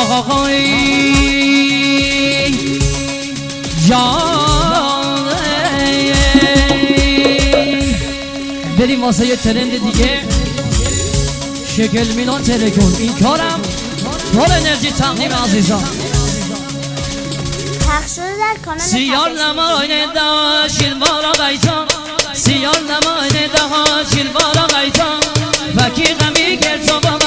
آقای جان بریم واسه یه ترند دیگه شکل مینا تلکن این کارم پر انرژی تقدیم عزیزان سیار نماینه دا شیلوارا غیتا سیار نماینه دا شیلوارا غیتا وکی غمی گرد و